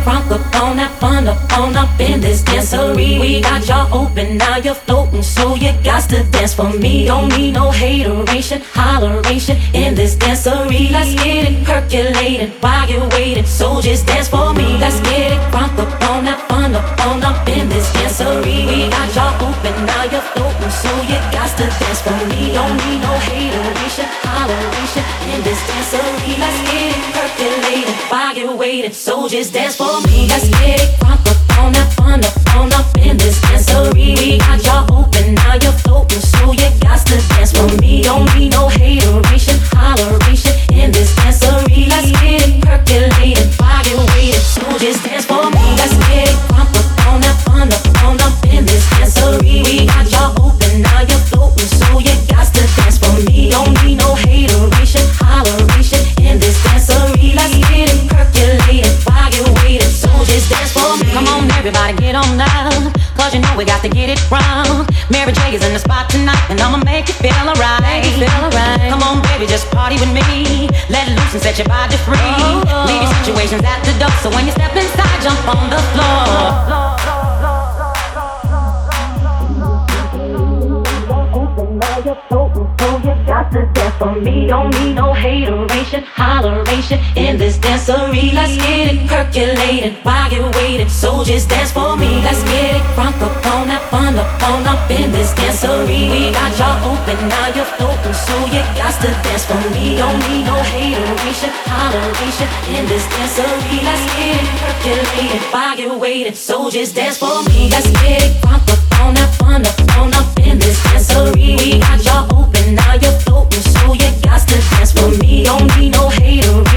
crunk up on that fun up in this dancery. We got y'all open, now you're floating, so you got to dance for me. Don't need no hateration, holleration in this dancery. Let's get it percolated while you're waiting, so just dance for me. Let's get it crunk up on that fun up in this dancery. We got y'all open, now you're floating, so you got to dance for me. Don't need no hateration, holleration in this dancery. Let's get it percolated while you're waiting, so just dance for me. Let's get it crunk up on that fun up in this dancery. We got y'all open, now you're floating, so you got to dance for me. Don't need no hateration, holleration in this dancery. Let's get it percolated while you're waiting, so just dance for me. Let's get it crunk up on that fun up in this dancery. We got y'all open, now you're floating, so you got to dance for me. Don't need no hateration, holleration in this dancery. Let's get it percolated while you're waiting, so just dance for me. Come on, everybody, get on now, cause you know we got to get it wrong. Mary J is in the spot tonight, and I'ma make you feel alright. Come on, baby, just party with me. Let loose and set your body free. Leave your situations at the door, so when you step inside, jump on the floor. To dance for me, don't need no hateration, holleration in this dancery. Let's get it percolated while you're waiting, so just dance for me. Let's get it crunk up on that fun up in this dancery. We got y'all open, now you're floating, so you got to dance for me. Don't need no hateration, holleration in this dancery. Let's get it percolated while you're waiting, so just dance for me. Let's get it crunk up on that fun up in this dancery. We got y'all open, now you're floating, so you got to dance for me. Don't need no hater.